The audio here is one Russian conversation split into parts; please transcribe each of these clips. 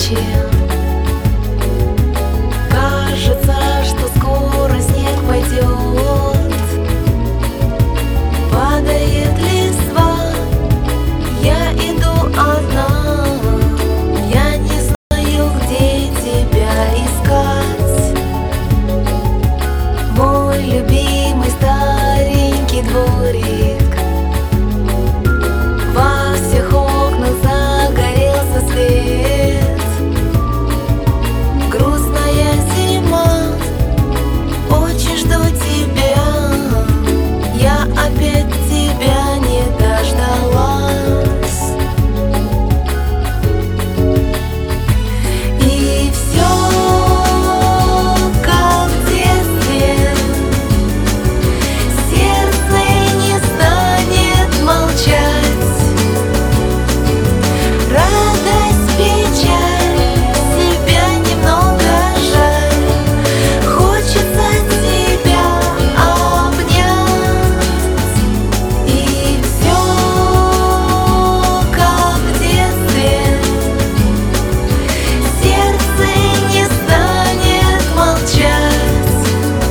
ночи. Кажется, что скоро снег пойдет, падает листва, я иду одна, я не знаю, где тебя искать. Мой любимый старенький дворик, во всех окнах загорелся свет. Грустная зима, очень жду тебя, я опять тебя не дождалась. И все как в детстве, сердце не станет молчать. Радость, печаль, себя немного жаль, хочется тебя обнять. И все как в детстве, сердце не станет молчать.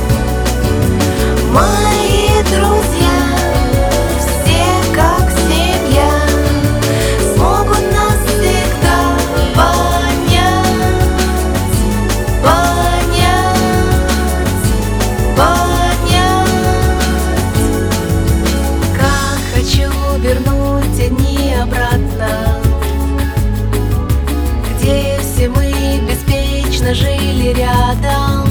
Мои друзья, все как семья, смогут нас всегда понять, понять. Как хочу вернуть те дни обратно, где все мы беспечно жили рядом.